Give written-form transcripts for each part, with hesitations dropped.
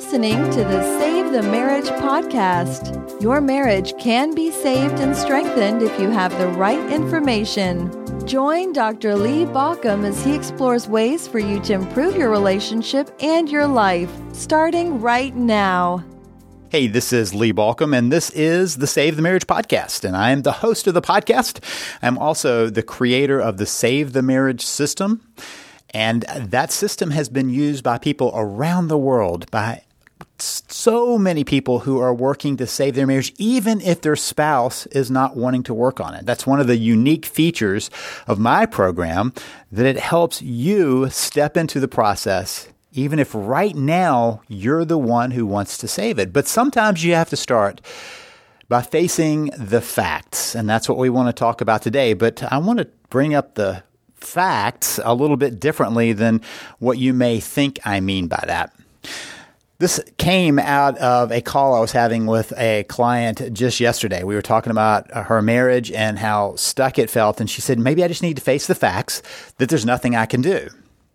listening to the Save the Marriage podcast. Your marriage can be saved and strengthened if you have the right information. Join Dr. Lee Baucom as he explores ways for you to improve your relationship and your life, starting right now. Hey, this is Lee Baucom, and this is the Save the Marriage podcast, and I am the host of the podcast. I'm also the creator of the Save the Marriage system, and that system has been used by people around the world, by so many people who are working to save their marriage, even if their spouse is not wanting to work on it. That's one of the unique features of my program, that it helps you step into the process, even if right now you're the one who wants to save it. But sometimes you have to start by facing the facts, and that's what we want to talk about today. But I want to bring up the facts a little bit differently than what you may think I mean by that. This came out of a call I was having with a client just yesterday. We were talking about her marriage and how stuck it felt, and she said, maybe I just need to face the facts that there's nothing I can do.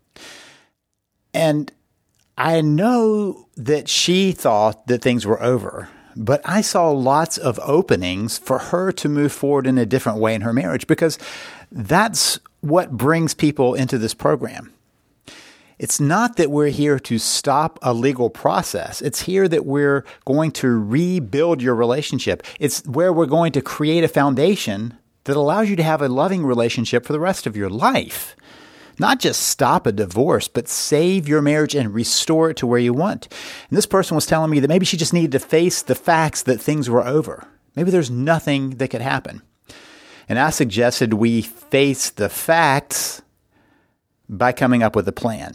And I know that she thought that things were over, but I saw lots of openings for her to move forward in a different way in her marriage, because that's what brings people into this program. It's not that we're here to stop a legal process. It's here that we're going to rebuild your relationship. It's where we're going to create a foundation that allows you to have a loving relationship for the rest of your life. Not just stop a divorce, but save your marriage and restore it to where you want. And this person was telling me that maybe she just needed to face the facts that things were over. Maybe there's nothing that could happen. And I suggested we face the facts by coming up with a plan.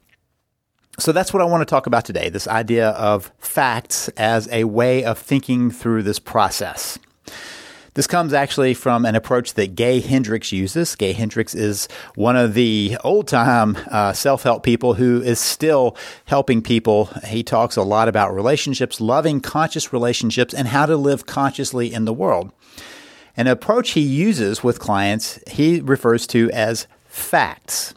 So that's what I want to talk about today, this idea of facts as a way of thinking through this process. This comes actually from an approach that Gay Hendricks uses. Gay Hendricks is one of the old-time self-help people who is still helping people. He talks a lot about relationships, loving conscious relationships, and how to live consciously in the world. An approach he uses with clients, he refers to as facts.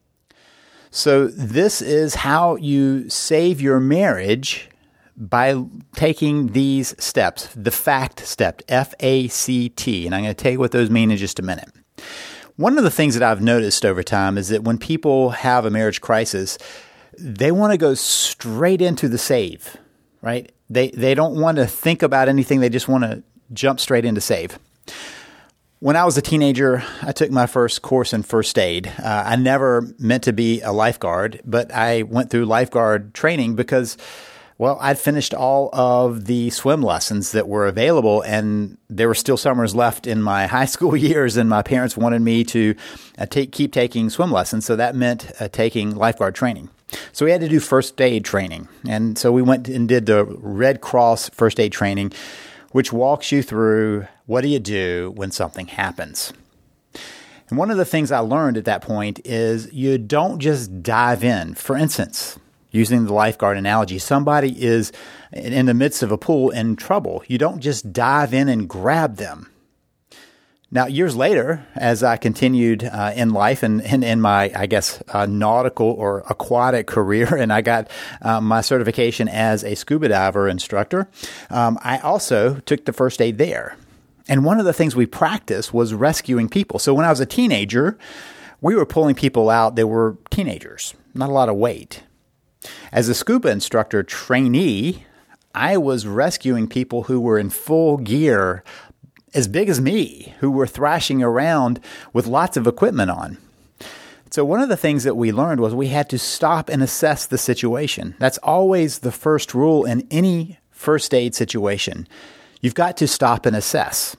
So this is how you save your marriage by taking these steps, the FACT step, F-A-C-T, and I'm going to tell you what those mean in just a minute. One of the things that I've noticed over time is that when people have a marriage crisis, they want to go straight into the save, right? They don't want to think about anything. They just want to jump straight into save. When I was a teenager, I took my first course in first aid. I never meant to be a lifeguard, but I went through lifeguard training because, well, I'd finished all of the swim lessons that were available, and there were still summers left in my high school years, and my parents wanted me to keep taking swim lessons, so that meant taking lifeguard training. So we had to do first aid training, and so we went and did the Red Cross first aid training, which walks you through what do you do when something happens. And one of the things I learned at that point is you don't just dive in. For instance, using the lifeguard analogy, somebody is in the midst of a pool in trouble. You don't just dive in and grab them. Now, years later, as I continued in life and in my, nautical or aquatic career, and I got my certification as a scuba diver instructor, I also took the first aid there. And one of the things we practiced was rescuing people. So when I was a teenager, we were pulling people out that were teenagers, not a lot of weight. As a scuba instructor trainee, I was rescuing people who were in full gear, as big as me, who were thrashing around with lots of equipment on. So one of the things that we learned was we had to stop and assess the situation. That's always the first rule in any first aid situation. You've got to stop and assess.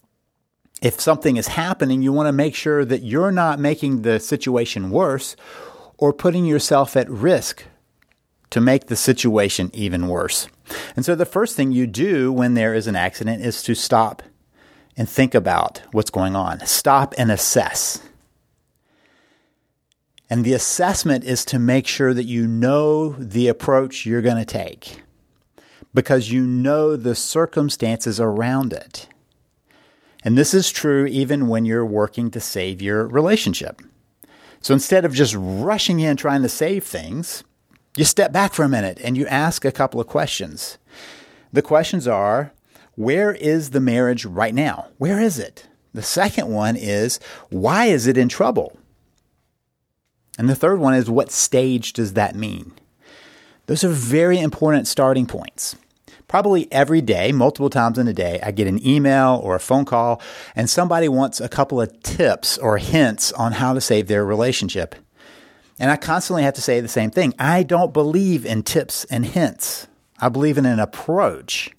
If something is happening, you want to make sure that you're not making the situation worse or putting yourself at risk to make the situation even worse. And so the first thing you do when there is an accident is to stop and think about what's going on. Stop and assess. And the assessment is to make sure that you know the approach you're going to take, because you know the circumstances around it. And this is true even when you're working to save your relationship. So instead of just rushing in trying to save things, You step back for a minute and you ask a couple of questions. The questions are, where is the marriage right now? Where is it? The second one is, why is it in trouble? And the third one is, what stage does that mean? Those are very important starting points. Probably every day, multiple times in a day, I get an email or a phone call, and somebody wants a couple of tips or hints on how to save their relationship. And I constantly have to say the same thing. I don't believe in tips and hints. I believe in an approach.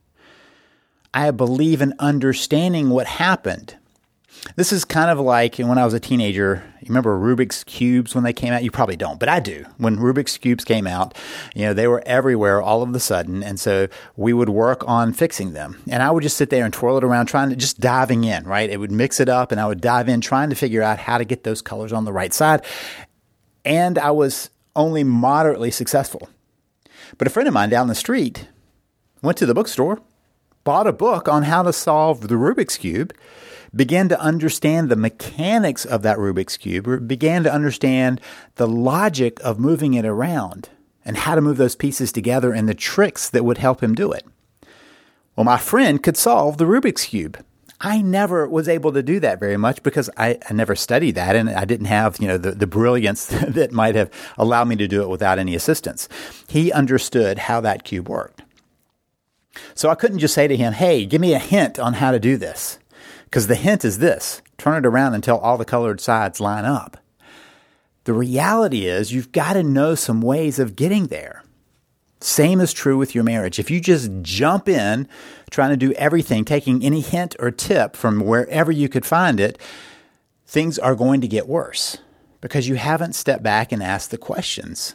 I believe in understanding what happened. This is kind of like when I was a teenager. You remember Rubik's Cubes when they came out? You probably don't, but I do. When Rubik's Cubes came out, they were everywhere all of a sudden. And so we would work on fixing them. And I would just sit there and twirl it around, just diving in, right? It would mix it up and I would dive in, trying to figure out how to get those colors on the right side. And I was only moderately successful. But a friend of mine down the street went to the bookstore, bought a book on how to solve the Rubik's Cube, began to understand the mechanics of that Rubik's Cube, began to understand the logic of moving it around and how to move those pieces together and the tricks that would help him do it. Well, my friend could solve the Rubik's Cube. I never was able to do that very much because I never studied that and I didn't have, the brilliance that might have allowed me to do it without any assistance. He understood how that cube worked. So I couldn't just say to him, hey, give me a hint on how to do this. Because the hint is this: turn it around until all the colored sides line up. The reality is you've got to know some ways of getting there. Same is true with your marriage. If you just jump in trying to do everything, taking any hint or tip from wherever you could find it, things are going to get worse because you haven't stepped back and asked the questions.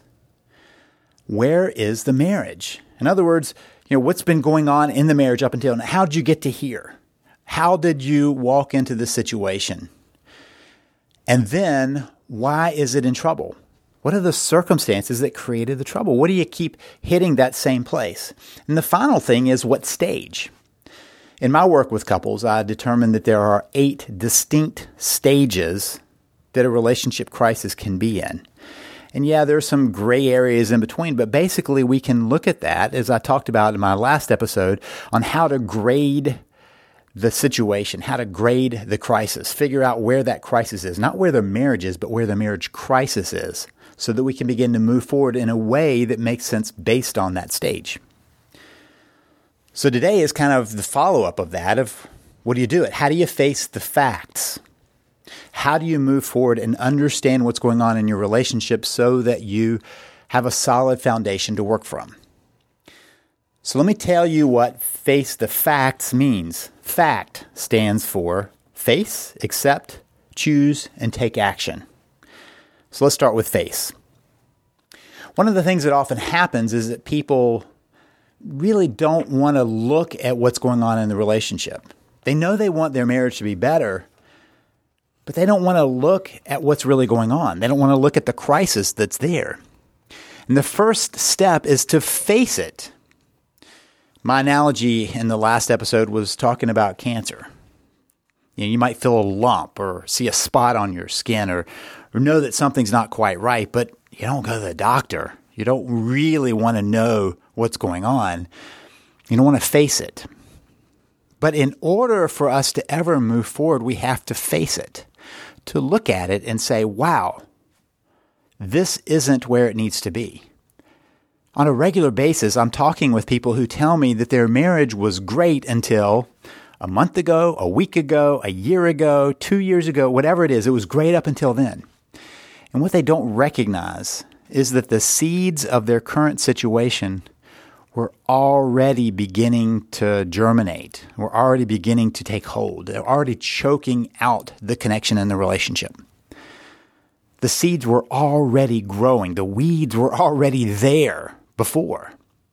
Where is the marriage? In other words, what's been going on in the marriage up until now? How did you get to here? How did you walk into this situation? And then, why is it in trouble? What are the circumstances that created the trouble? What do you keep hitting that same place? And the final thing is, what stage? In my work with couples, I determined that there are 8 distinct stages that a relationship crisis can be in. And yeah, there's some gray areas in between, but basically we can look at that, as I talked about in my last episode, on how to grade the situation, how to grade the crisis, figure out where that crisis is, not where the marriage is, but where the marriage crisis is, so that we can begin to move forward in a way that makes sense based on that stage. So today is kind of the follow-up of that, of what do you do it? How do you face the facts? How do you move forward and understand what's going on in your relationship so that you have a solid foundation to work from? So let me tell you what face the facts means. FACT stands for face, accept, choose, and take action. So let's start with face. One of the things that often happens is that people really don't want to look at what's going on in the relationship. They know they want their marriage to be better, but they don't want to look at what's really going on. They don't want to look at the crisis that's there. And the first step is to face it. My analogy in the last episode was talking about cancer. You might feel a lump or see a spot on your skin or know that something's not quite right, but you don't go to the doctor. You don't really want to know what's going on. You don't want to face it. But in order for us to ever move forward, we have to face it, to look at it and say, wow, this isn't where it needs to be. On a regular basis, I'm talking with people who tell me that their marriage was great until a month ago, a week ago, a year ago, 2 years ago, whatever it is. It was great up until then. And what they don't recognize is that the seeds of their current situation were already beginning to germinate. Were already beginning to take hold. They're already choking out the connection in the relationship. The seeds were already growing. The weeds were already there before.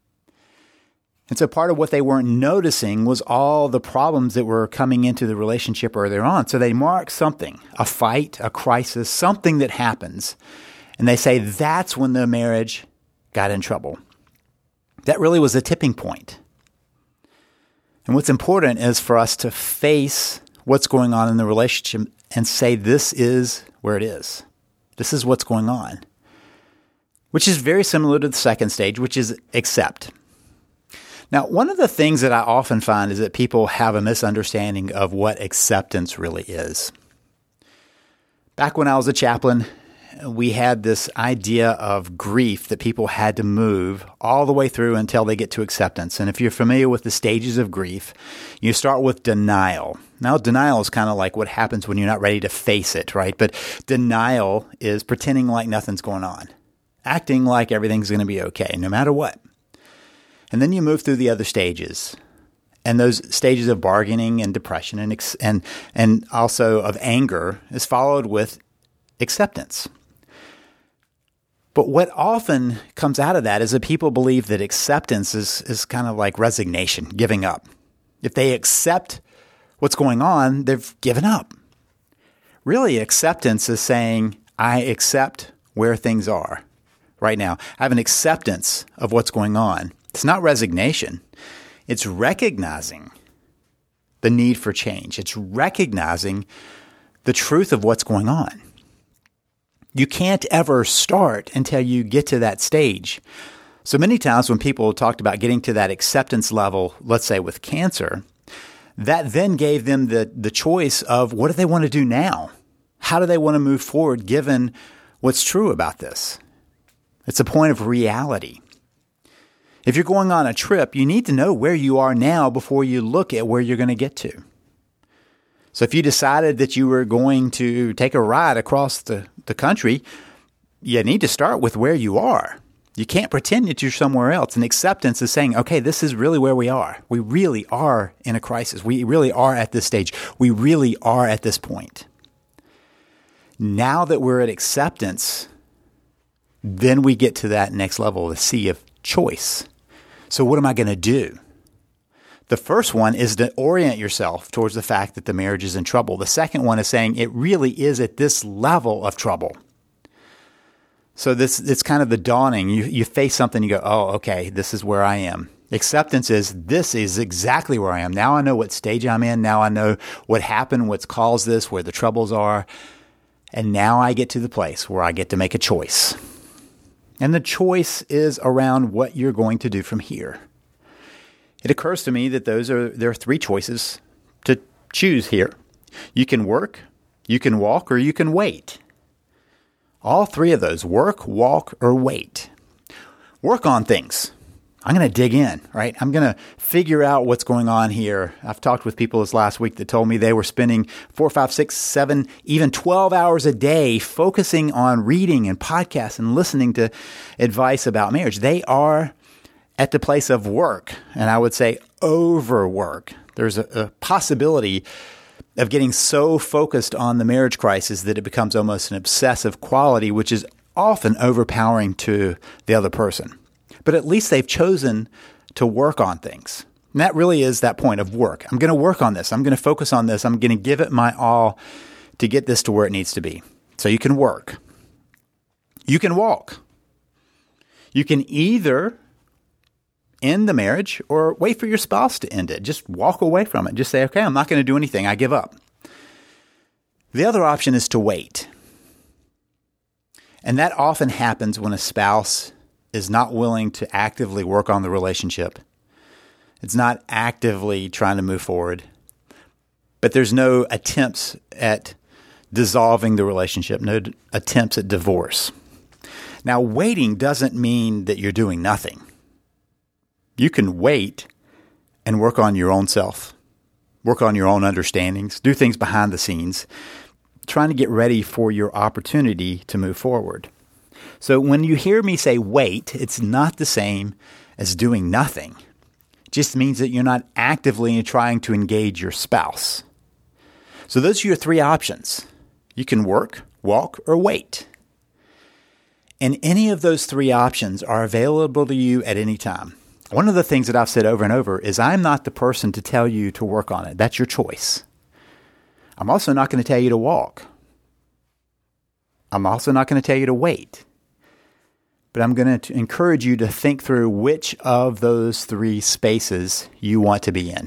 And so part of what they weren't noticing was all the problems that were coming into the relationship earlier on. So they mark something, a fight, a crisis, something that happens, and they say that's when the marriage got in trouble. That really was a tipping point. And what's important is for us to face what's going on in the relationship and say this is where it is. This is what's going on. which is very similar to the second stage, which is accept. Now, one of the things that I often find is that people have a misunderstanding of what acceptance really is. Back when I was a chaplain, we had this idea of grief that people had to move all the way through until they get to acceptance. And if you're familiar with the stages of grief, you start with denial. Now, denial is kind of like what happens when you're not ready to face it, right? But denial is pretending like nothing's going on, acting like everything's going to be okay, no matter what. And then you move through the other stages. And those stages of bargaining and depression and also of anger is followed with acceptance. But what often comes out of that is that people believe that acceptance is kind of like resignation, giving up. If they accept what's going on, they've given up. Really, acceptance is saying, I accept where things are right now. I have an acceptance of what's going on. It's not resignation. It's recognizing the need for change. It's recognizing the truth of what's going on. You can't ever start until you get to that stage. So many times when people talked about getting to that acceptance level, let's say with cancer, that then gave them the choice of what do they want to do now? How do they want to move forward given what's true about this? It's a point of reality. If you're going on a trip, you need to know where you are now before you look at where you're going to get to. So if you decided that you were going to take a ride across the country, you need to start with where you are. You can't pretend that you're somewhere else. And acceptance is saying, okay, this is really where we are. We really are in a crisis. We really are at this stage. We really are at this point. Now that we're at acceptance, then we get to that next level, the sea of choice. So what am I going to do? The first one is to orient yourself towards the fact that the marriage is in trouble. The second one is saying it really is at this level of trouble. So it's kind of the dawning. You face something, you go, oh, okay, this is where I am. Acceptance is, this is exactly where I am. Now I know what stage I'm in. Now I know what happened, what's caused this, where the troubles are. And now I get to the place where I get to make a choice. And the choice is around what you're going to do from here. It occurs to me that there are three choices to choose here. You can work, you can walk, or you can wait. All three of those, work, walk, or wait. Work on things. I'm going to dig in, right? I'm going to figure out what's going on here. I've talked with people this last week that told me they were spending 4, 5, 6, 7, even 12 hours a day focusing on reading and podcasts and listening to advice about marriage. They are at the place of work, and I would say overwork. There's a possibility of getting so focused on the marriage crisis that it becomes almost an obsessive quality, which is often overpowering to the other person. But at least they've chosen to work on things. And that really is that point of work. I'm going to work on this. I'm going to focus on this. I'm going to give it my all to get this to where it needs to be. So you can work. You can walk. You can either end the marriage or wait for your spouse to end it. Just walk away from it. Just say, okay, I'm not going to do anything. I give up. The other option is to wait. And that often happens when a spouse is not willing to actively work on the relationship. It's not actively trying to move forward. But there's no attempts at dissolving the relationship, no attempts at divorce. Now, waiting doesn't mean that you're doing nothing. You can wait and work on your own self, work on your own understandings, do things behind the scenes, trying to get ready for your opportunity to move forward. So when you hear me say wait, it's not the same as doing nothing. It just means that you're not actively trying to engage your spouse. So those are your three options. You can work, walk, or wait. And any of those three options are available to you at any time. One of the things that I've said over and over is I'm not the person to tell you to work on it. That's your choice. I'm also not going to tell you to walk. I'm also not going to tell you to wait. But I'm going to encourage you to think through which of those three spaces you want to be in.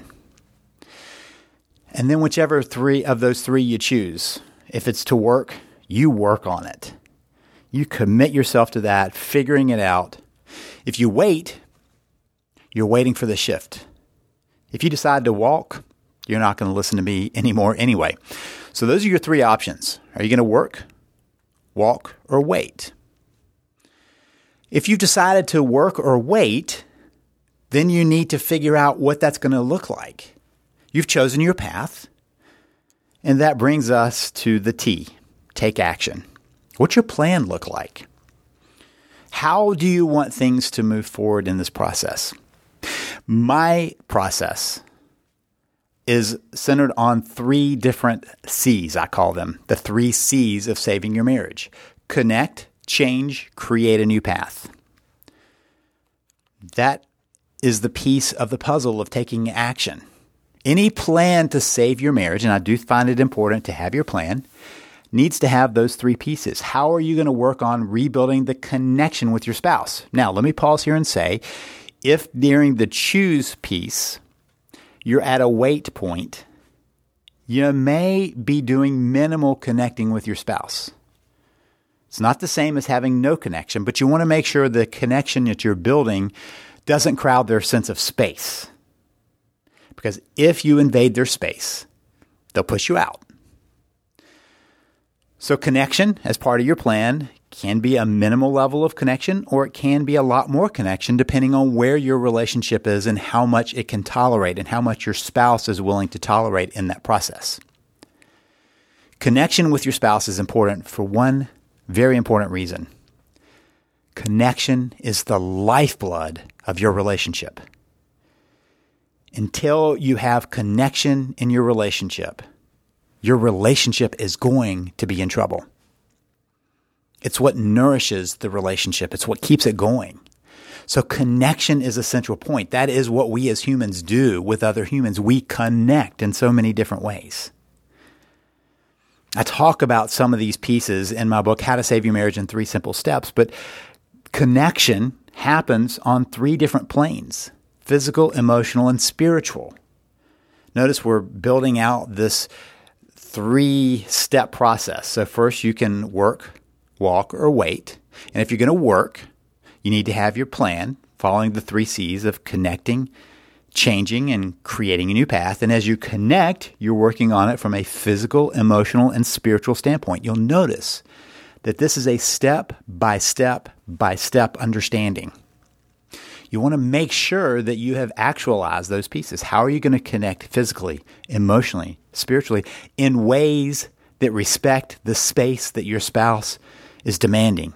And then whichever three of those three you choose, if it's to work, you work on it. You commit yourself to that, figuring it out. If you wait, you're waiting for the shift. If you decide to walk, you're not going to listen to me anymore anyway. So those are your three options. Are you going to work, walk, or wait? If you've decided to work or wait, then you need to figure out what that's going to look like. You've chosen your path, and that brings us to the T, take action. What's your plan look like? How do you want things to move forward in this process? My process is centered on three different C's, I call them. The three C's of saving your marriage. Connect, change, create a new path. That is the piece of the puzzle of taking action. Any plan to save your marriage, and I do find it important to have your plan, needs to have those three pieces. How are you going to work on rebuilding the connection with your spouse? Now, let me pause here and say, if during the choose piece, you're at a wait point, you may be doing minimal connecting with your spouse. It's not the same as having no connection, but you want to make sure the connection that you're building doesn't crowd their sense of space. Because if you invade their space, they'll push you out. So connection as part of your plan can be a minimal level of connection, or it can be a lot more connection depending on where your relationship is and how much it can tolerate and how much your spouse is willing to tolerate in that process. Connection with your spouse is important for one very important reason. Connection is the lifeblood of your relationship. Until you have connection in your relationship is going to be in trouble. It's what nourishes the relationship. It's what keeps it going. So connection is a central point. That is what we as humans do with other humans. We connect in so many different ways. I talk about some of these pieces in my book, How to Save Your Marriage in 3 Simple Steps, but connection happens on 3 different planes: physical, emotional, and spiritual. Notice we're building out this 3-step process. So first you can work, walk, or wait. And if you're going to work, you need to have your plan following the 3 C's of connecting, changing, and creating a new path. And as you connect, you're working on it from a physical, emotional, and spiritual standpoint. You'll notice that this is a step-by-step understanding. You want to make sure that you have actualized those pieces. How are you going to connect physically, emotionally, spiritually in ways that respect the space that your spouse is demanding?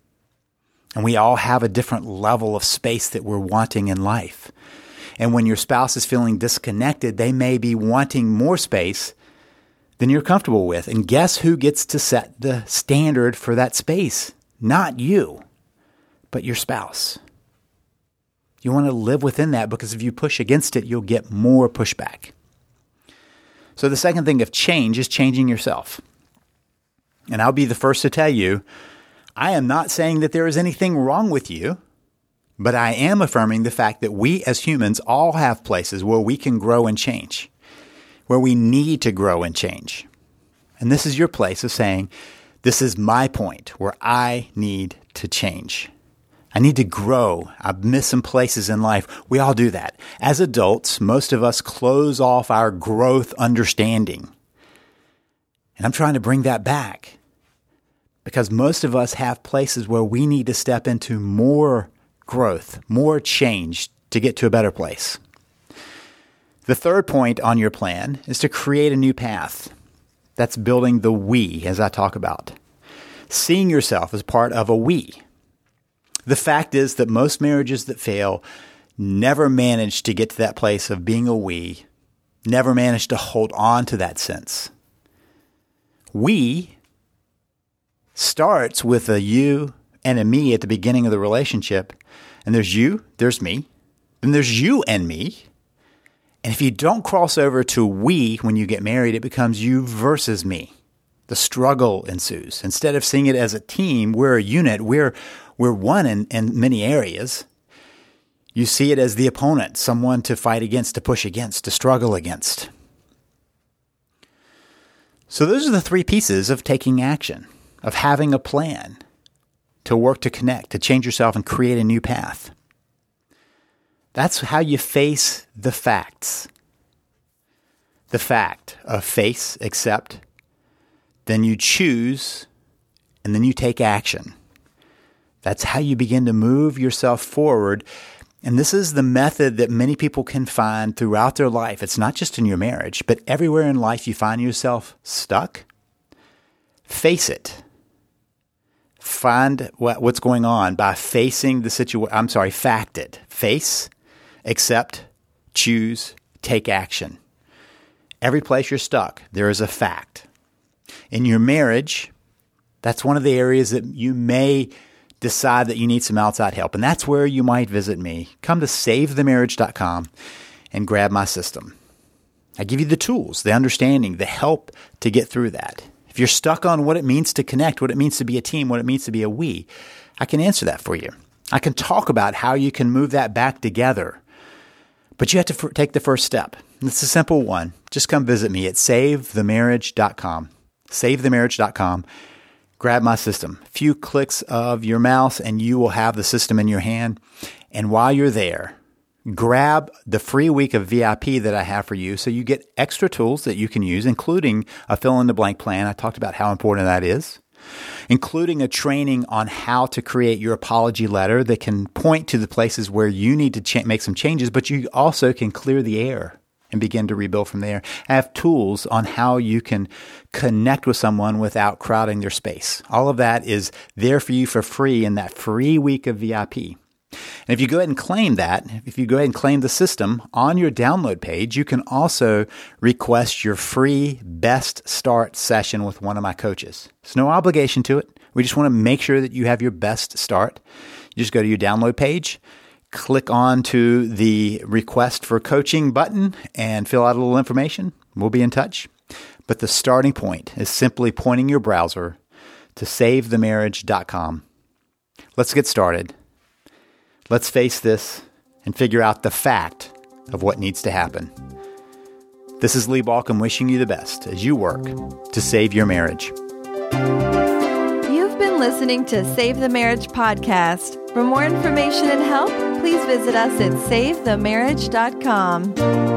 And we all have a different level of space that we're wanting in life. And when your spouse is feeling disconnected, they may be wanting more space than you're comfortable with. And guess who gets to set the standard for that space? Not you, but your spouse. You want to live within that, because if you push against it, you'll get more pushback. So the second thing of change is changing yourself. And I'll be the first to tell you, I am not saying that there is anything wrong with you, but I am affirming the fact that we as humans all have places where we can grow and change, where we need to grow and change. And this is your place of saying, this is my point where I need to change. I need to grow. I've missed some places in life. We all do that. As adults, most of us close off our growth understanding. And I'm trying to bring that back, because most of us have places where we need to step into more growth, more change to get to a better place. The third point on your plan is to create a new path. That's building the we, as I talk about. Seeing yourself as part of a we. The fact is that most marriages that fail never manage to get to that place of being a we, never manage to hold on to that sense. We starts with a you and a me at the beginning of the relationship. And there's you, there's me, then there's you and me. And if you don't cross over to we when you get married, it becomes you versus me. The struggle ensues. Instead of seeing it as a team, we're a unit, we're one in many areas. You see it as the opponent, someone to fight against, to push against, to struggle against. So those are the 3 pieces of taking action, of having a plan. to work to connect, to change yourself and create a new path. That's how you face the facts. The fact of face, accept, then you choose, and then you take action. That's how you begin to move yourself forward. And this is the method that many people can find throughout their life. It's not just in your marriage, but everywhere in life you find yourself stuck. Face it. Find what's going on by facing the situation. Fact it. Face, accept, choose, take action. Every place you're stuck, there is a fact. In your marriage, that's one of the areas that you may decide that you need some outside help. And that's where you might visit me. Come to SaveTheMarriage.com and grab my system. I give you the tools, the understanding, the help to get through that. If you're stuck on what it means to connect, what it means to be a team, what it means to be a we, I can answer that for you. I can talk about how you can move that back together. But you have to take the first step. It's a simple one. Just come visit me at SaveTheMarriage.com. SaveTheMarriage.com. Grab my system. A few clicks of your mouse and you will have the system in your hand. And while you're there, grab the free week of VIP that I have for you so you get extra tools that you can use, including a fill-in-the-blank plan. I talked about how important that is, including a training on how to create your apology letter that can point to the places where you need to make some changes, but you also can clear the air and begin to rebuild from there. I have tools on how you can connect with someone without crowding their space. All of that is there for you for free in that free week of VIP. And if you go ahead and claim that, if you go ahead and claim the system on your download page, you can also request your free Best Start session with one of my coaches. There's no obligation to it. We just want to make sure that you have your best start. You just go to your download page, click on to the request for coaching button and fill out a little information. We'll be in touch. But the starting point is simply pointing your browser to SaveTheMarriage.com. Let's get started. Let's face this and figure out the fact of what needs to happen. This is Lee Baucom wishing you the best as you work to save your marriage. You've been listening to Save the Marriage podcast. For more information and help, please visit us at SaveTheMarriage.com.